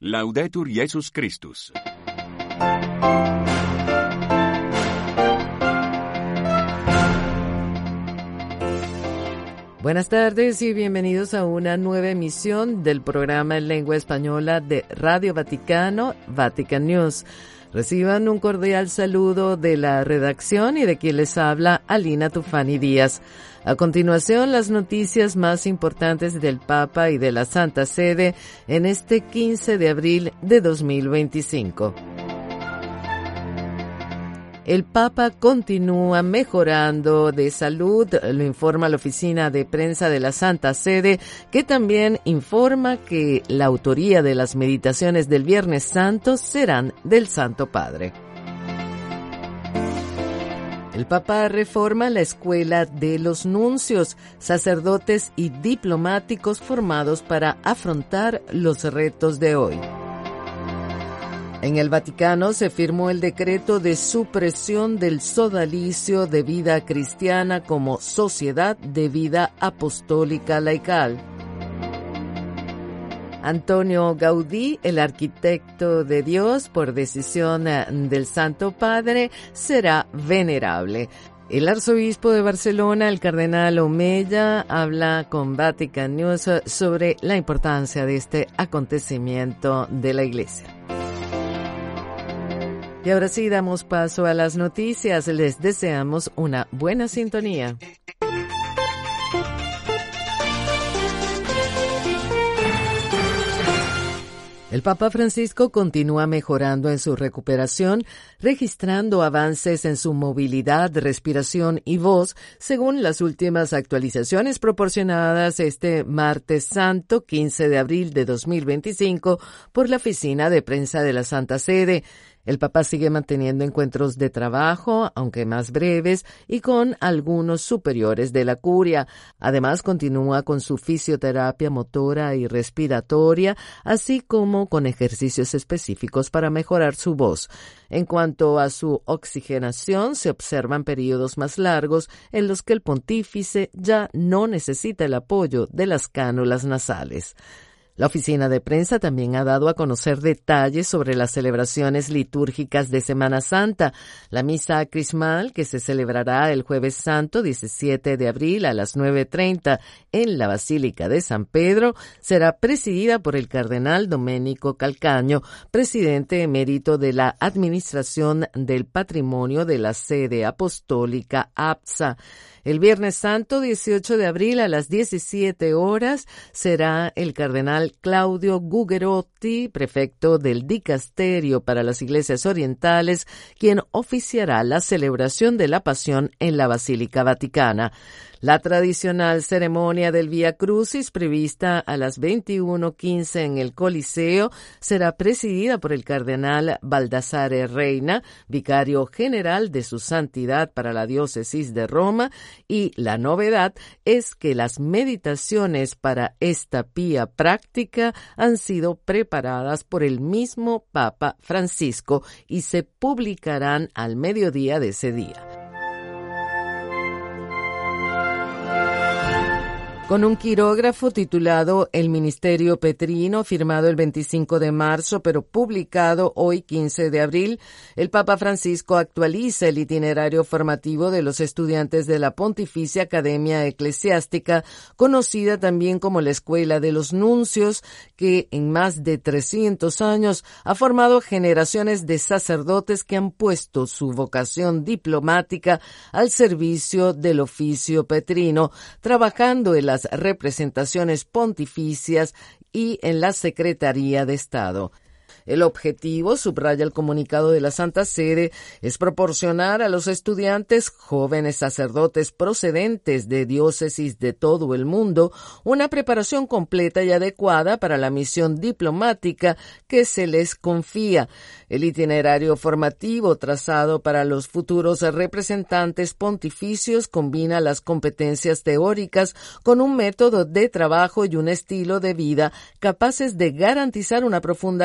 Laudetur Jesus Christus. Buenas tardes y bienvenidos a una nueva emisión del programa en lengua española de Radio Vaticano, Vatican News. Reciban un cordial saludo de la redacción y de quien les habla, Alina Tufani Díaz. A continuación, las noticias más importantes del Papa y de la Santa Sede en este 15 de abril de 2025. El Papa continúa mejorando de salud, lo informa la oficina de prensa de la Santa Sede, que también informa que la autoría de las meditaciones del Viernes Santo serán del Santo Padre. El Papa reforma la escuela de los nuncios, sacerdotes y diplomáticos formados para afrontar los retos de hoy. En el Vaticano se firmó el decreto de supresión del sodalicio de vida cristiana como sociedad de vida apostólica laical. Antonio Gaudí, el arquitecto de Dios por decisión del Santo Padre, será venerable. El arzobispo de Barcelona, el cardenal Omeya, habla con Vatican News sobre la importancia de este acontecimiento de la Iglesia. Y ahora sí damos paso a las noticias. Les deseamos una buena sintonía. El Papa Francisco continúa mejorando en su recuperación, registrando avances en su movilidad, respiración y voz, según las últimas actualizaciones proporcionadas este martes santo, 15 de abril de 2025, por la Oficina de Prensa de la Santa Sede. El Papa sigue manteniendo encuentros de trabajo, aunque más breves, y con algunos superiores de la curia. Además, continúa con su fisioterapia motora y respiratoria, así como con ejercicios específicos para mejorar su voz. En cuanto a su oxigenación, se observan periodos más largos en los que el pontífice ya no necesita el apoyo de las cánulas nasales. La oficina de prensa también ha dado a conocer detalles sobre las celebraciones litúrgicas de Semana Santa. La misa crismal, que se celebrará el Jueves Santo, 17 de abril a las 9:30 en la Basílica de San Pedro, será presidida por el cardenal Domenico Calcaño, presidente emérito de la Administración del Patrimonio de la Sede Apostólica APSA. El Viernes Santo, 18 de abril a las 17 horas, será el cardenal Claudio Gugerotti, prefecto del Dicasterio para las Iglesias Orientales, quien oficiará la celebración de la Pasión en la Basílica Vaticana. La tradicional ceremonia del Vía Crucis, prevista a las 21:15 en el Coliseo, será presidida por el cardenal Baldassare Reina, vicario general de su santidad para la diócesis de Roma, y la novedad es que las meditaciones para esta pía práctica han sido preparadas por el mismo Papa Francisco y se publicarán al mediodía de ese día. Con un quirógrafo titulado El Ministerio Petrino, firmado el 25 de marzo, pero publicado hoy 15 de abril, el Papa Francisco actualiza el itinerario formativo de los estudiantes de la Pontificia Academia Eclesiástica, conocida también como la Escuela de los Nuncios, que en más de 300 años ha formado generaciones de sacerdotes que han puesto su vocación diplomática al servicio del oficio petrino, trabajando en las representaciones pontificias y en la Secretaría de Estado. El objetivo, subraya el comunicado de la Santa Sede, es proporcionar a los estudiantes, jóvenes sacerdotes procedentes de diócesis de todo el mundo, una preparación completa y adecuada para la misión diplomática que se les confía. El itinerario formativo trazado para los futuros representantes pontificios combina las competencias teóricas con un método de trabajo y un estilo de vida capaces de garantizar una profunda comprensión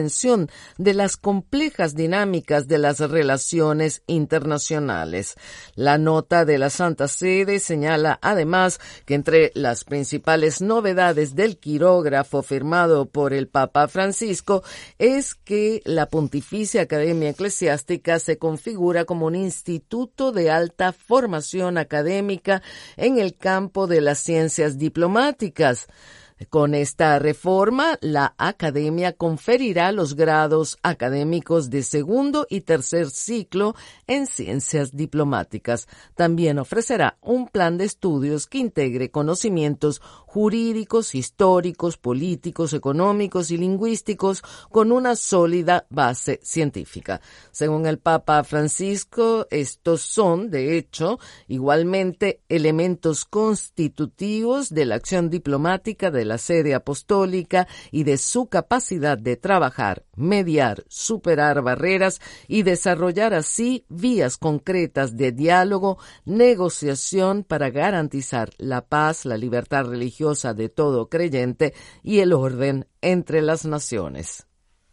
comprensión de las complejas dinámicas de las relaciones internacionales. La nota de la Santa Sede señala además que entre las principales novedades del quirógrafo firmado por el Papa Francisco es que la Pontificia Academia Eclesiástica se configura como un instituto de alta formación académica en el campo de las ciencias diplomáticas. Con esta reforma, la Academia conferirá los grados académicos de segundo y tercer ciclo en ciencias diplomáticas. También ofrecerá un plan de estudios que integre conocimientos jurídicos, históricos, políticos, económicos y lingüísticos con una sólida base científica. Según el Papa Francisco, estos son, de hecho, igualmente elementos constitutivos de la acción diplomática de la sede apostólica y de su capacidad de trabajar, mediar, superar barreras y desarrollar así vías concretas de diálogo, negociación para garantizar la paz, la libertad religiosa de todo creyente y el orden entre las naciones.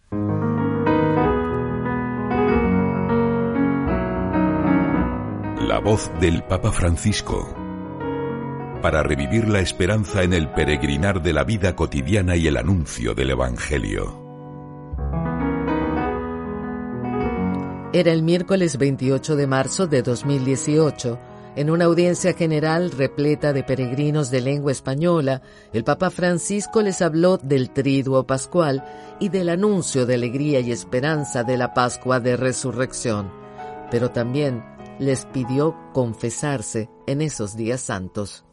La voz del Papa Francisco, para revivir la esperanza en el peregrinar de la vida cotidiana y el anuncio del Evangelio. Era el miércoles 28 de marzo de 2018. En una audiencia general repleta de peregrinos de lengua española, el Papa Francisco les habló del Triduo Pascual y del anuncio de alegría y esperanza de la Pascua de Resurrección. Pero también les pidió confesarse en esos días santos.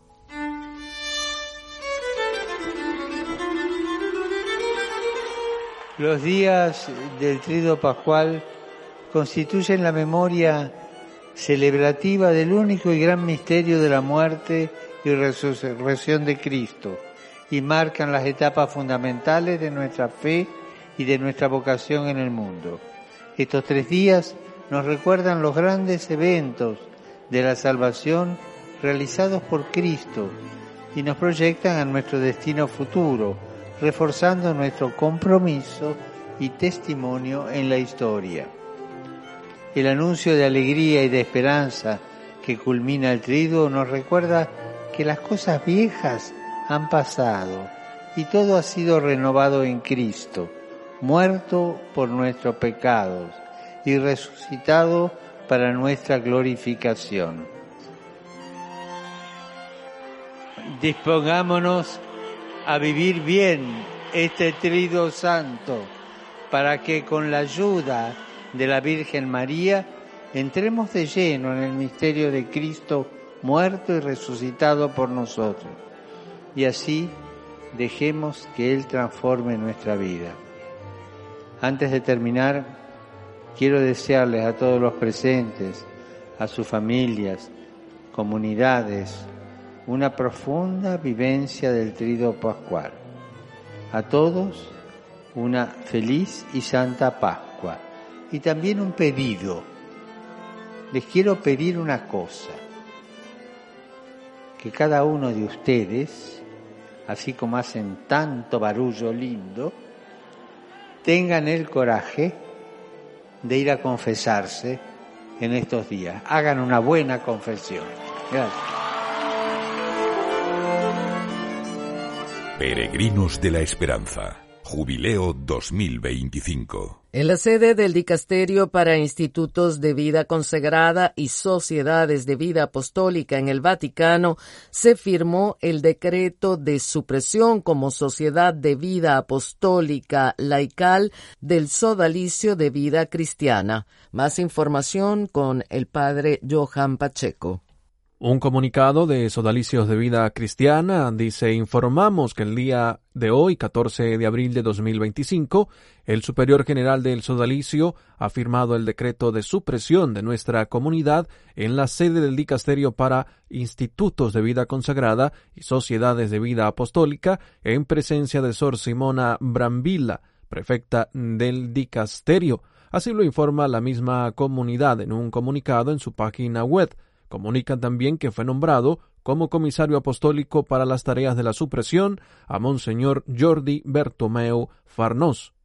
Los días del Triduo Pascual constituyen la memoria celebrativa del único y gran misterio de la muerte y resurrección de Cristo y marcan las etapas fundamentales de nuestra fe y de nuestra vocación en el mundo. Estos 3 días nos recuerdan los grandes eventos de la salvación realizados por Cristo y nos proyectan a nuestro destino futuro, reforzando nuestro compromiso y testimonio en la historia. El anuncio de alegría y de esperanza que culmina el Triduo nos recuerda que las cosas viejas han pasado y todo ha sido renovado en Cristo, muerto por nuestros pecados y resucitado para nuestra glorificación. Dispongámonos a vivir bien este Triduo Santo para que con la ayuda de la Virgen María entremos de lleno en el misterio de Cristo muerto y resucitado por nosotros y así dejemos que Él transforme nuestra vida. Antes de terminar, quiero desearles a todos los presentes, a sus familias, comunidades, una profunda vivencia del Triduo Pascual. A todos una feliz y santa Pascua. Y también un pedido. Les quiero pedir una cosa. Que cada uno de ustedes, así como hacen tanto barullo lindo, tengan el coraje de ir a confesarse en estos días. Hagan una buena confesión. Gracias. Peregrinos de la Esperanza. Jubileo 2025. En la sede del Dicasterio para Institutos de Vida Consagrada y Sociedades de Vida Apostólica en el Vaticano se firmó el decreto de supresión como Sociedad de Vida Apostólica Laical del Sodalicio de Vida Cristiana. Más información con el padre Johan Pacheco. Un comunicado de Sodalicios de Vida Cristiana dice: informamos que el día de hoy, 14 de abril de 2025, el Superior General del Sodalicio ha firmado el decreto de supresión de nuestra comunidad en la sede del Dicasterio para Institutos de Vida Consagrada y Sociedades de Vida Apostólica, en presencia de Sor Simona Brambilla, prefecta del Dicasterio. Así lo informa la misma comunidad en un comunicado en su página web. Comunican también que fue nombrado como comisario apostólico para las tareas de la supresión a Monseñor Jordi Bertomeu Farnós.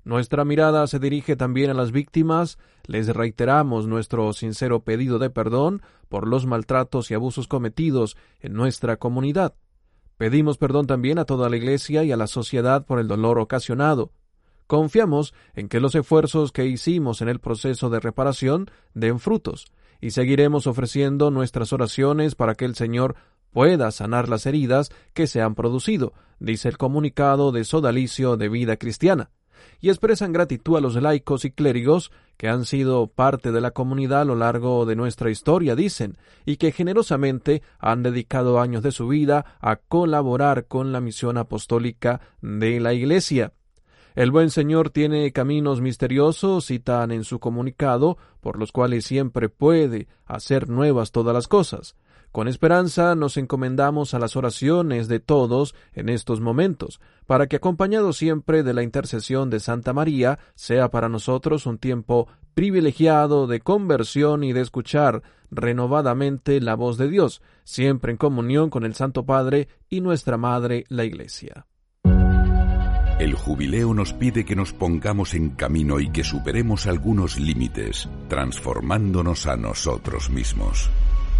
Nuestra mirada se dirige también a las víctimas. Les reiteramos nuestro sincero pedido de perdón por los maltratos y abusos cometidos en nuestra comunidad. Pedimos perdón también a toda la Iglesia y a la sociedad por el dolor ocasionado. Confiamos en que los esfuerzos que hicimos en el proceso de reparación den frutos, y seguiremos ofreciendo nuestras oraciones para que el Señor pueda sanar las heridas que se han producido, dice el comunicado de Sodalicio de Vida Cristiana. Y expresan gratitud a los laicos y clérigos que han sido parte de la comunidad a lo largo de nuestra historia, dicen, y que generosamente han dedicado años de su vida a colaborar con la misión apostólica de la Iglesia. El buen Señor tiene caminos misteriosos, citan en su comunicado, por los cuales siempre puede hacer nuevas todas las cosas. Con esperanza nos encomendamos a las oraciones de todos en estos momentos, para que acompañados siempre de la intercesión de Santa María, sea para nosotros un tiempo privilegiado de conversión y de escuchar renovadamente la voz de Dios, siempre en comunión con el Santo Padre y nuestra Madre, la Iglesia. El jubileo nos pide que nos pongamos en camino y que superemos algunos límites, transformándonos a nosotros mismos.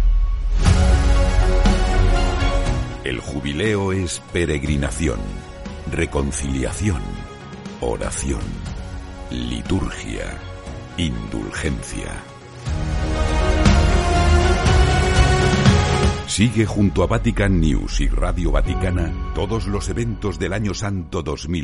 El jubileo es peregrinación, reconciliación, oración, liturgia, indulgencia. Sigue junto a Vatican News y Radio Vaticana todos los eventos del Año Santo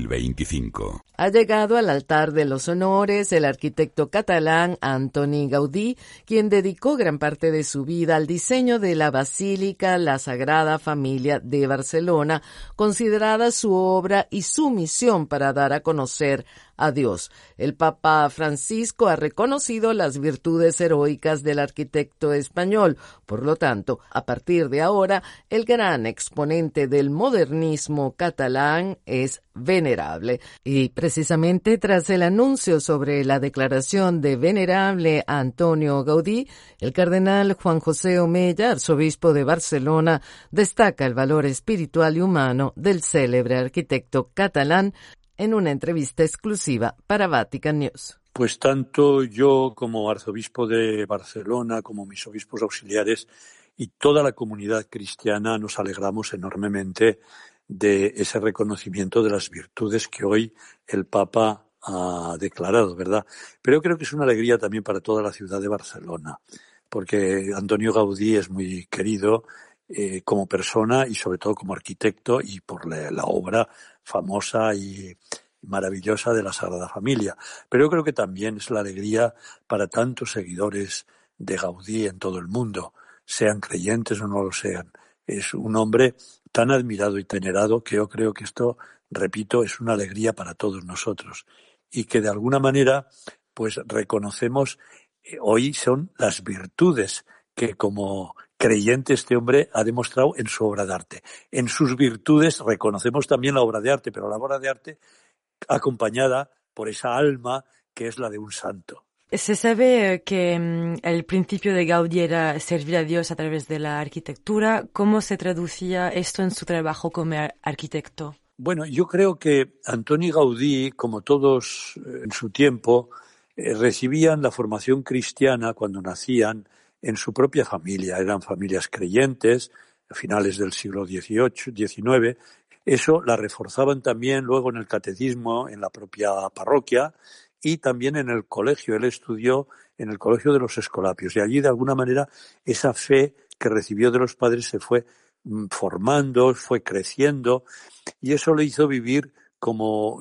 2025. Ha llegado al altar de los honores el arquitecto catalán Antoni Gaudí, quien dedicó gran parte de su vida al diseño de la Basílica La Sagrada Familia de Barcelona, considerada su obra y su misión para dar a conocer a Dios. El Papa Francisco ha reconocido las virtudes heroicas del arquitecto español. Por lo tanto, a partir de ahora, el gran exponente del modernismo catalán es venerable. Y precisamente tras el anuncio sobre la declaración de venerable a Antonio Gaudí, el cardenal Juan José Omeya, arzobispo de Barcelona, destaca el valor espiritual y humano del célebre arquitecto catalán en una entrevista exclusiva para Vatican News. Pues tanto yo como arzobispo de Barcelona, como mis obispos auxiliares y toda la comunidad cristiana nos alegramos enormemente de ese reconocimiento de las virtudes que hoy el Papa ha declarado, ¿verdad? Pero yo creo que es una alegría también para toda la ciudad de Barcelona, porque Antonio Gaudí es muy querido como persona y sobre todo como arquitecto y por la obra famosa y maravillosa de la Sagrada Familia. Pero yo creo que también es la alegría para tantos seguidores de Gaudí en todo el mundo, sean creyentes o no lo sean. Es un hombre tan admirado y venerado que yo creo que esto, repito, es una alegría para todos nosotros y que de alguna manera pues reconocemos hoy son las virtudes que como creyente este hombre ha demostrado en su obra de arte. En sus virtudes reconocemos también la obra de arte, pero la obra de arte acompañada por esa alma que es la de un santo. Se sabe que el principio de Gaudí era servir a Dios a través de la arquitectura. ¿Cómo se traducía esto en su trabajo como arquitecto? Bueno, yo creo que Antoni Gaudí, como todos en su tiempo, recibían la formación cristiana cuando nacían en su propia familia. Eran familias creyentes, a finales del siglo XVIII, XIX. Eso la reforzaban también luego en el catecismo, en la propia parroquia y también en el colegio. Él estudió en el colegio de los Escolapios y allí de alguna manera esa fe que recibió de los padres se fue formando, fue creciendo y eso le hizo vivir como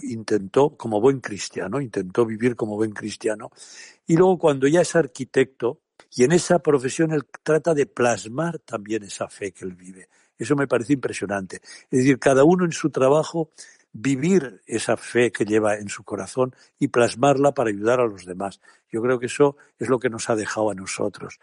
buen cristiano, intentó vivir como buen cristiano. Y luego cuando ya es arquitecto, y en esa profesión él trata de plasmar también esa fe que él vive. Eso me parece impresionante. Es decir, cada uno en su trabajo vivir esa fe que lleva en su corazón y plasmarla para ayudar a los demás. Yo creo que eso es lo que nos ha dejado a nosotros.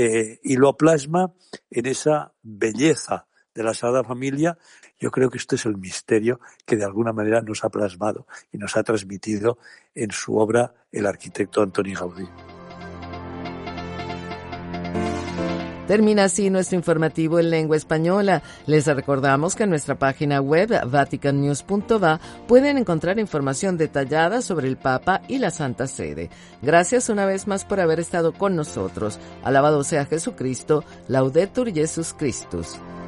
Y lo plasma en esa belleza de la Sagrada Familia. Yo creo que este es el misterio que de alguna manera nos ha plasmado y nos ha transmitido en su obra el arquitecto Antoni Gaudí. Termina así nuestro informativo en lengua española. Les recordamos que en nuestra página web vaticannews.va pueden encontrar información detallada sobre el Papa y la Santa Sede. Gracias una vez más por haber estado con nosotros. Alabado sea Jesucristo. Laudetur Jesus Christus.